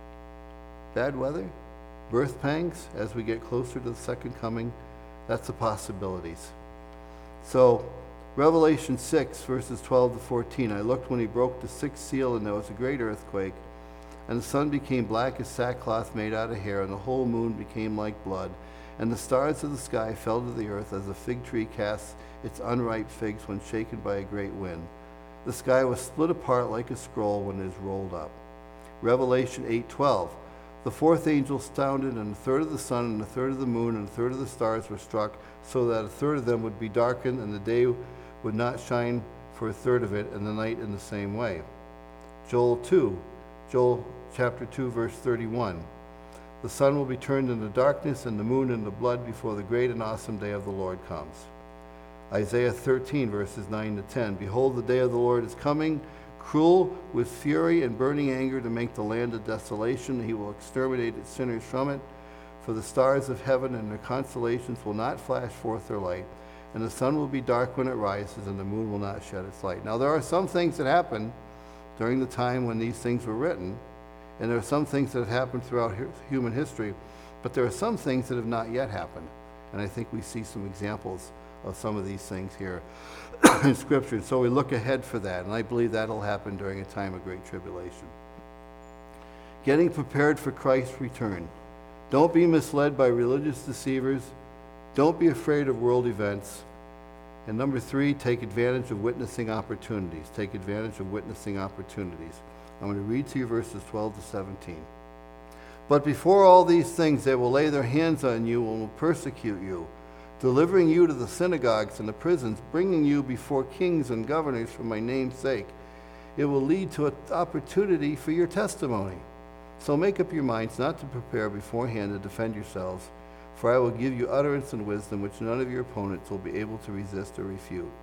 Speaker 1: Bad weather? Birth pangs as we get closer to the second coming? That's the possibilities. So, Revelation 6, verses 12 to 14. I looked when he broke the sixth seal, and there was a great earthquake. And the sun became black as sackcloth made out of hair, and the whole moon became like blood. And the stars of the sky fell to the earth as a fig tree casts its unripe figs when shaken by a great wind. The sky was split apart like a scroll when it is rolled up. Revelation 8:12. The fourth angel sounded, and a third of the sun, and a third of the moon, and a third of the stars were struck, so that a third of them would be darkened, and the day would not shine for a third of it, and the night in the same way. Joel chapter 2, verse 31. The sun will be turned into darkness, and the moon into blood before the great and awesome day of the Lord comes. Isaiah 13, verses 9 to 10. Behold, the day of the Lord is coming, cruel with fury and burning anger, to make the land a desolation. He will exterminate its sinners from it. For the stars of heaven and their constellations will not flash forth their light, and the sun will be dark when it rises, and the moon will not shed its light. Now, there are some things that happened during the time when these things were written, and there are some things that have happened throughout human history, but there are some things that have not yet happened. And I think we see some examples of some of these things here in Scripture. So we look ahead for that, and I believe that'll happen during a time of great tribulation. Getting prepared for Christ's return. Don't be misled by religious deceivers. Don't be afraid of world events. And number 3, take advantage of witnessing opportunities. Take advantage of witnessing opportunities. I'm going to read to you verses 12 to 17. But before all these things, they will lay their hands on you and will persecute you, delivering you to the synagogues and the prisons, bringing you before kings and governors for my name's sake. It will lead to an opportunity for your testimony. So make up your minds not to prepare beforehand to defend yourselves, for I will give you utterance and wisdom which none of your opponents will be able to resist or refute.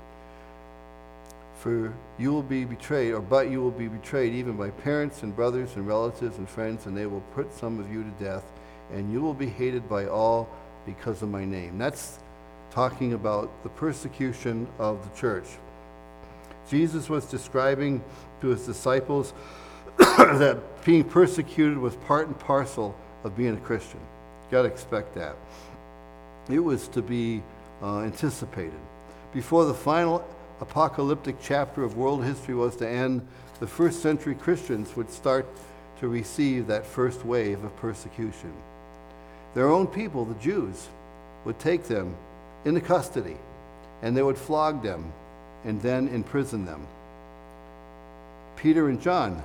Speaker 1: For you will be betrayed, but you will be betrayed even by parents and brothers and relatives and friends, and they will put some of you to death, and you will be hated by all because of my name. That's talking about the persecution of the church. Jesus was describing to his disciples that being persecuted was part and parcel of being a Christian. You got to expect that. It was to be anticipated. Before the final apocalyptic chapter of world history was to end, the first century Christians would start to receive that first wave of persecution. Their own people, the Jews, would take them into custody, and they would flog them and then imprison them. Peter and John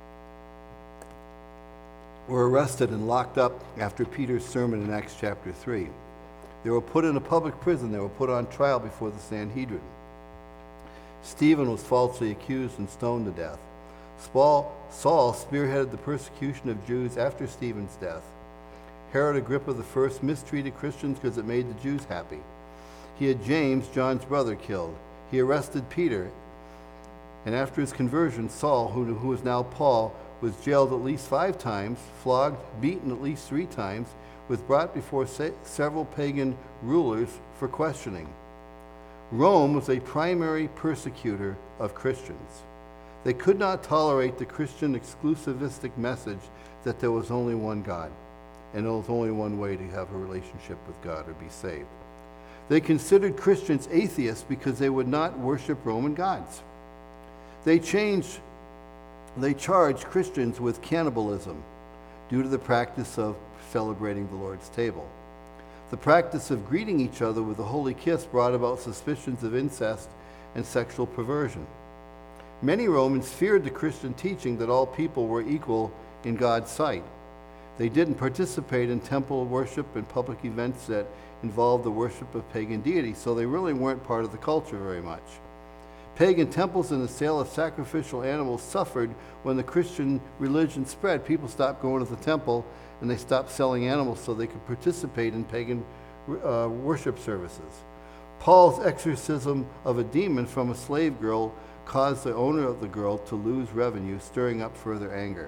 Speaker 1: were arrested and locked up after Peter's sermon in Acts chapter 3. They were put in a public prison. They were put on trial before the Sanhedrin. Stephen was falsely accused and stoned to death. Saul spearheaded the persecution of Jews after Stephen's death. Herod Agrippa I mistreated Christians because it made the Jews happy. He had James, John's brother, killed. He arrested Peter. And after his conversion, Saul, who was now Paul, was jailed at least 5 times, flogged, beaten at least 3 times, was brought before several pagan rulers for questioning. Rome was a primary persecutor of Christians. They could not tolerate the Christian exclusivistic message that there was only one God, and there was only one way to have a relationship with God or be saved. They considered Christians atheists because they would not worship Roman gods. They charged Christians with cannibalism due to the practice of celebrating the Lord's table. The practice of greeting each other with a holy kiss brought about suspicions of incest and sexual perversion. Many Romans feared the Christian teaching that all people were equal in God's sight. They didn't participate in temple worship and public events that involved the worship of pagan deities, so they really weren't part of the culture very much. Pagan temples and the sale of sacrificial animals suffered when the Christian religion spread. People stopped going to the temple, and they stopped selling animals so they could participate in pagan worship services. Paul's exorcism of a demon from a slave girl caused the owner of the girl to lose revenue, stirring up further anger.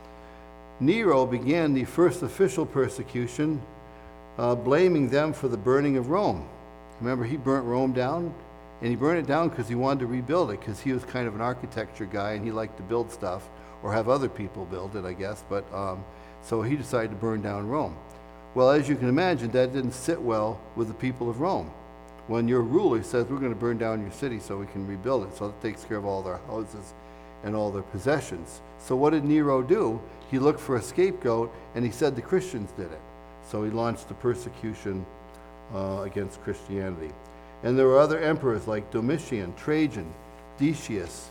Speaker 1: Nero began the first official persecution, blaming them for the burning of Rome. Remember, he burnt Rome down, and he burned it down because he wanted to rebuild it, because he was kind of an architecture guy, and he liked to build stuff, or have other people build it, I guess, but so he decided to burn down Rome. Well, as you can imagine, that didn't sit well with the people of Rome. when your ruler says, we're going to burn down your city so we can rebuild it. So it takes care of all their houses and all their possessions. So what did Nero do? He looked for a scapegoat, and he said the Christians did it. So he launched the persecution against Christianity. And there were other emperors like Domitian, Trajan, Decius,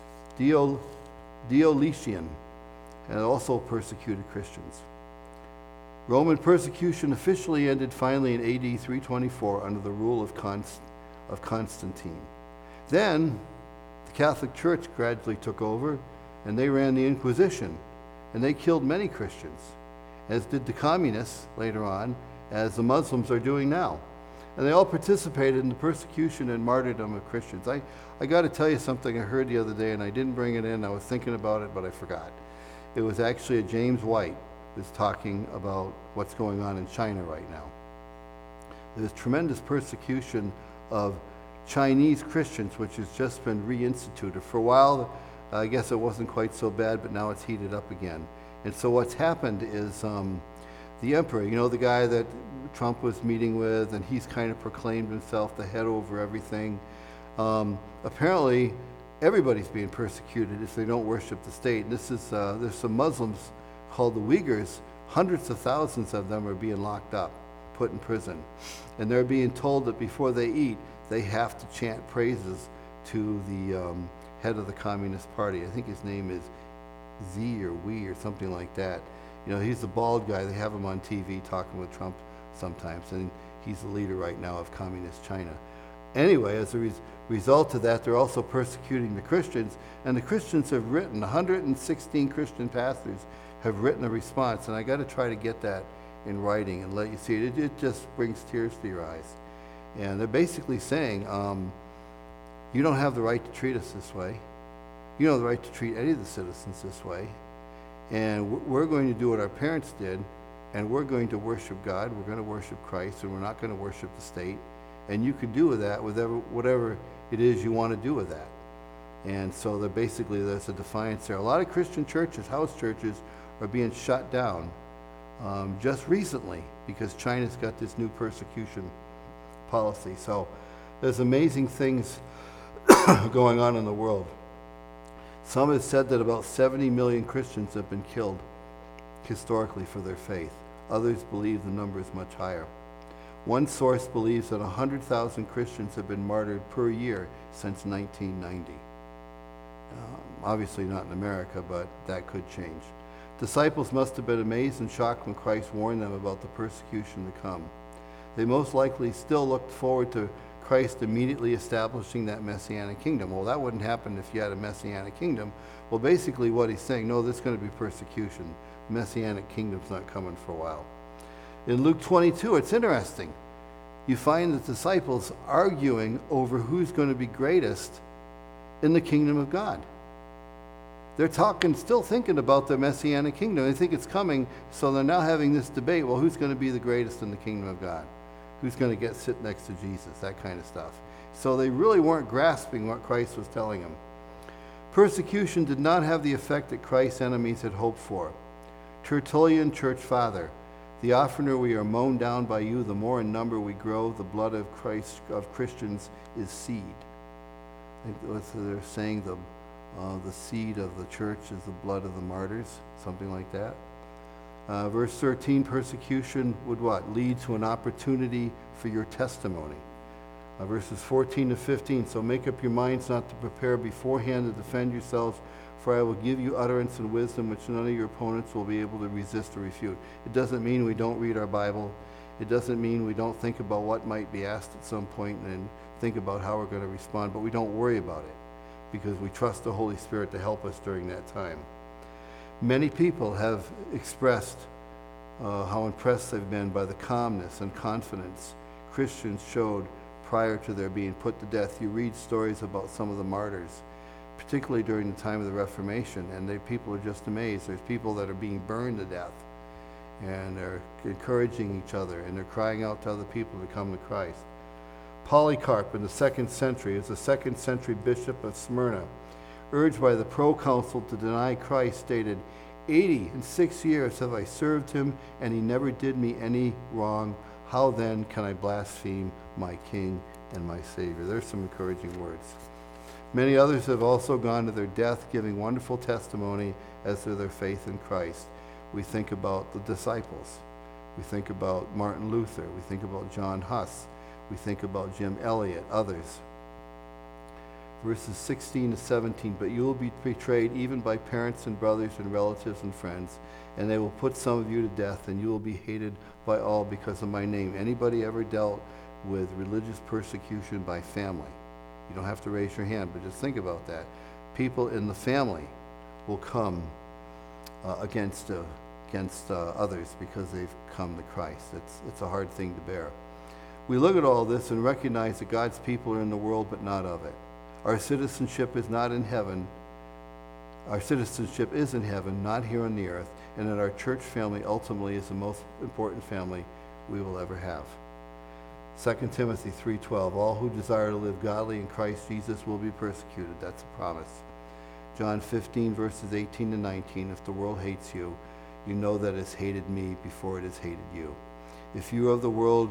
Speaker 1: Diocletian, and also persecuted Christians. Roman persecution officially ended finally in AD 324 under the rule of Constantine. Then the Catholic Church gradually took over, and they ran the Inquisition, and they killed many Christians, as did the communists later on, as the Muslims are doing now. And they all participated in the persecution and martyrdom of Christians. I got to tell you something I heard the other day, and I didn't bring it in. I was thinking about it, but I forgot. It was actually a James White who's talking about what's going on in China right now. There's tremendous persecution of Chinese Christians, which has just been reinstituted. For a while, I guess it wasn't quite so bad, but now it's heated up again. And so what's happened is the emperor, you know, the guy that Trump was meeting with, and he's kind of proclaimed himself the head over everything. Apparently, everybody's being persecuted if they don't worship the state. And this is there's some Muslims called the Uyghurs. Hundreds of thousands of them are being locked up, put in prison, and they're being told that before they eat, they have to chant praises to the head of the Communist Party. I think his name is Z or Wee or something like that. You know, he's the bald guy. They have him on TV talking with Trump sometimes, and he's the leader right now of Communist China. Anyway, as a result of that, they're also persecuting the Christians, and the Christians have written, 116 Christian pastors have written a response, and I got to try to get that in writing and let you see it. It just brings tears to your eyes. And they're basically saying, you don't have the right to treat us this way. You don't have the right to treat any of the citizens this way. And we're going to do what our parents did, and we're going to worship God, we're going to worship Christ, and we're not going to worship the state. And you can do with that whatever it is you want to do with that. And so there's a defiance there. A lot of Christian churches, house churches, are being shut down just recently because China's got this new persecution policy. So there's amazing things going on in the world. Some have said that about 70 million Christians have been killed historically for their faith. Others believe the number is much higher. One source believes that 100,000 Christians have been martyred per year since 1990. Obviously not in America, but that could change. Disciples must have been amazed and shocked when Christ warned them about the persecution to come. They most likely still looked forward to Christ immediately establishing that Messianic kingdom. Well, that wouldn't happen if you had a Messianic kingdom. Well, basically what he's saying, no, there's going to be persecution. The Messianic kingdom's not coming for a while. In Luke 22, it's interesting. You find the disciples arguing over who's going to be greatest in the kingdom of God. They're still thinking about the Messianic kingdom. They think it's coming, so they're now having this debate, well, who's going to be the greatest in the kingdom of God? Who's going to sit next to Jesus? That kind of stuff. So they really weren't grasping what Christ was telling them. Persecution did not have the effect that Christ's enemies had hoped for. Tertullian, church father, the oftener we are mown down by you, the more in number we grow. The blood of Christians is seed. I think what they're saying, the seed of the church is the blood of the martyrs, something like that. Verse 13, persecution would what? Lead to an opportunity for your testimony. Verses 14 to 15, so make up your minds not to prepare beforehand to defend yourselves, for I will give you utterance and wisdom which none of your opponents will be able to resist or refute. It doesn't mean we don't read our Bible. It doesn't mean we don't think about what might be asked at some point and think about how we're going to respond, but we don't worry about it because we trust the Holy Spirit to help us during that time. Many people have expressed how impressed they've been by the calmness and confidence Christians showed prior to their being put to death. You read stories about some of the martyrs, particularly during the time of the Reformation, and people are just amazed. There's people that are being burned to death, and they're encouraging each other, and they're crying out to other people to come to Christ. Polycarp in the 2nd century is a 2nd century bishop of Smyrna, urged by the proconsul to deny Christ, stated, 86 years have I served him, and he never did me any wrong. How then can I blaspheme my King and my Savior? There's some encouraging words. Many others have also gone to their death, giving wonderful testimony as to their faith in Christ. We think about the disciples. We think about Martin Luther. We think about John Huss. We think about Jim Elliot, others. Verses 16 to 17, but you will be betrayed even by parents and brothers and relatives and friends, and they will put some of you to death, and you will be hated by all because of my name. Anybody ever dealt with religious persecution by family? You don't have to raise your hand, but just think about that. People in the family will come against others because they've come to Christ. It's a hard thing to bear. We look at all this and recognize that God's people are in the world, but not of it. Our citizenship is not in heaven. Our citizenship is in heaven, not here on the earth, and that our church family ultimately is the most important family we will ever have. 2 Timothy 3:12, all who desire to live godly in Christ Jesus will be persecuted. That's a promise. John 15, verses 18 to 19, if the world hates you, you know that it has hated me before it has hated you. If you are of the world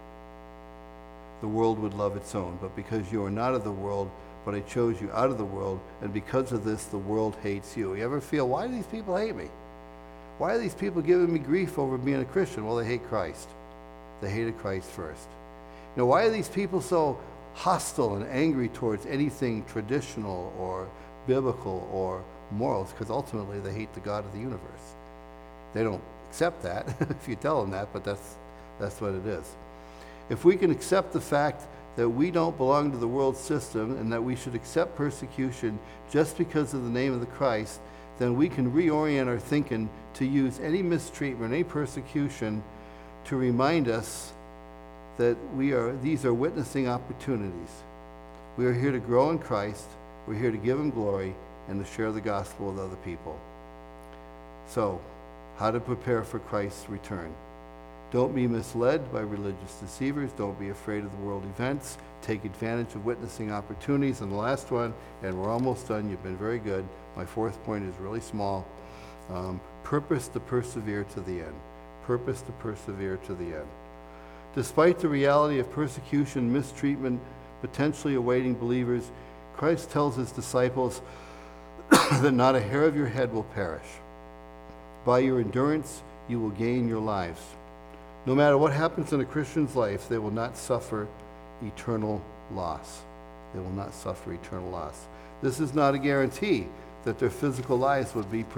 Speaker 1: would love its own. But because you are not of the world, but I chose you out of the world, and because of this, the world hates you. You ever feel, why do these people hate me? Why are these people giving me grief over being a Christian? Well, they hate Christ. They hated Christ first. You know, why are these people so hostile and angry towards anything traditional or biblical or morals? Because ultimately they hate the God of the universe. They don't accept that if you tell them that, but that's what it is. If we can accept the fact that we don't belong to the world system and that we should accept persecution just because of the name of the Christ, then we can reorient our thinking to use any mistreatment, any persecution to remind us that these are witnessing opportunities. We are here to grow in Christ, we're here to give Him glory, and to share the gospel with other people. So, how to prepare for Christ's return. Don't be misled by religious deceivers. Don't be afraid of the world events. Take advantage of witnessing opportunities. And the last one, and we're almost done, you've been very good. My fourth point is really small. Purpose to persevere to the end. Purpose to persevere to the end. Despite the reality of persecution, mistreatment, potentially awaiting believers, Christ tells His disciples that not a hair of your head will perish. By your endurance, you will gain your lives. No matter what happens in a Christian's life, they will not suffer eternal loss. They will not suffer eternal loss. This is not a guarantee that their physical lives would be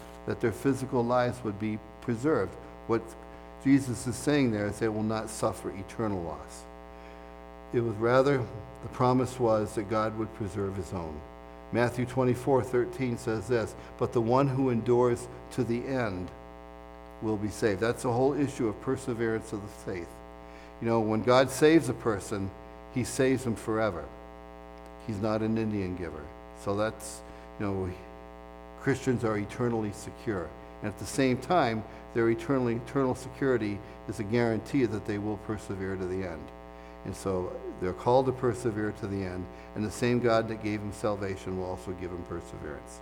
Speaker 1: preserved. What Jesus is saying there is they will not suffer eternal loss. It was rather, the promise was that God would preserve His own. Matthew 24:13 says this, but the one who endures to the end will be saved. That's the whole issue of perseverance of the faith. You know, when God saves a person, He saves them forever. He's not an Indian giver. So that's, Christians are eternally secure. And at the same time, their eternal security is a guarantee that they will persevere to the end. And so they're called to persevere to the end. And the same God that gave them salvation will also give them perseverance.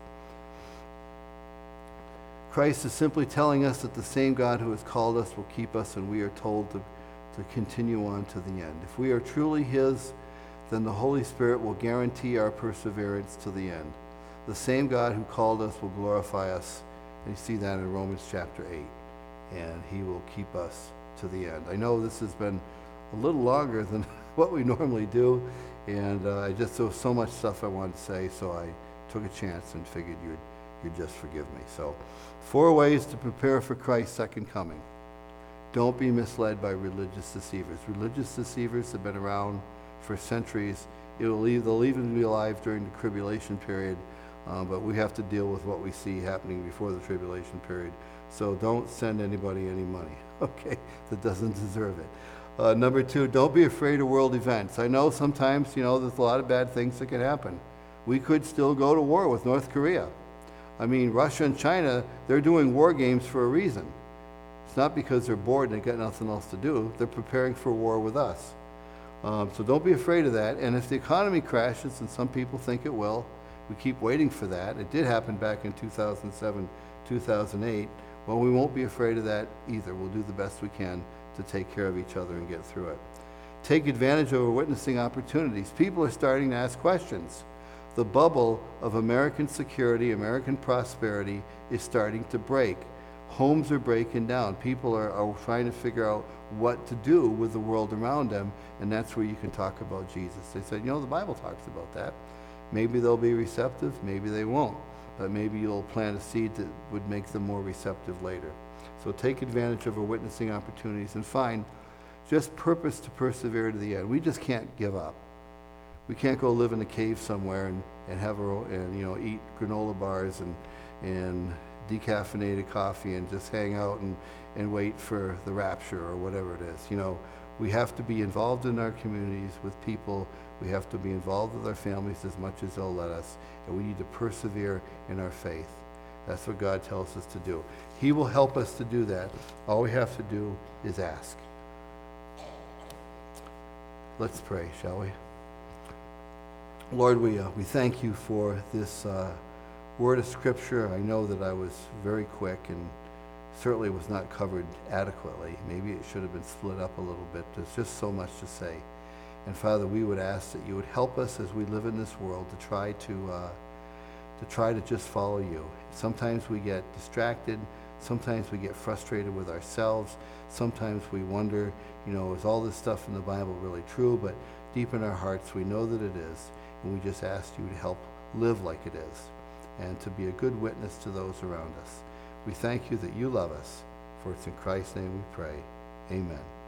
Speaker 1: Christ is simply telling us that the same God who has called us will keep us, and we are told to continue on to the end. If we are truly His, then the Holy Spirit will guarantee our perseverance to the end. The same God who called us will glorify us, and you see that in Romans chapter 8, and He will keep us to the end. I know this has been a little longer than what we normally do, and there was so much stuff I wanted to say, so I took a chance and figured you'd just forgive me. So, 4 ways to prepare for Christ's second coming. Don't be misled by religious deceivers. Religious deceivers have been around for centuries. They'll even be alive during the tribulation period, but we have to deal with what we see happening before the tribulation period. So don't send anybody any money, okay, that doesn't deserve it. Number 2, don't be afraid of world events. I know sometimes, there's a lot of bad things that can happen. We could still go to war with North Korea. I mean, Russia and China, they're doing war games for a reason. It's not because they're bored and they've got nothing else to do. They're preparing for war with us. So don't be afraid of that. And if the economy crashes, and some people think it will, we keep waiting for that. It did happen back in 2007, 2008, Well, we won't be afraid of that either. We'll do the best we can to take care of each other and get through it. Take advantage of our witnessing opportunities. People are starting to ask questions. The bubble of American security, American prosperity is starting to break. Homes are breaking down. People are trying to figure out what to do with the world around them, and that's where you can talk about Jesus. They said, the Bible talks about that. Maybe they'll be receptive, maybe they won't, but maybe you'll plant a seed that would make them more receptive later. So take advantage of our witnessing opportunities and find just purpose to persevere to the end. We just can't give up. We can't go live in a cave somewhere and have our own, eat granola bars and decaffeinated coffee and just hang out and wait for the rapture or whatever it is. We have to be involved in our communities with people. We have to be involved with our families as much as they'll let us, and we need to persevere in our faith. That's what God tells us to do. He will help us to do that. All we have to do is ask. Let's pray, shall we? Lord, we thank you for this word of Scripture. I know that I was very quick and certainly was not covered adequately. Maybe it should have been split up a little bit. There's just so much to say. And Father, we would ask that you would help us as we live in this world to try to just follow you. Sometimes we get distracted. Sometimes we get frustrated with ourselves. Sometimes we wonder, is all this stuff in the Bible really true? But deep in our hearts, we know that it is. And we just ask you to help live like it is and to be a good witness to those around us. We thank you that you love us. For it's in Christ's name we pray. Amen.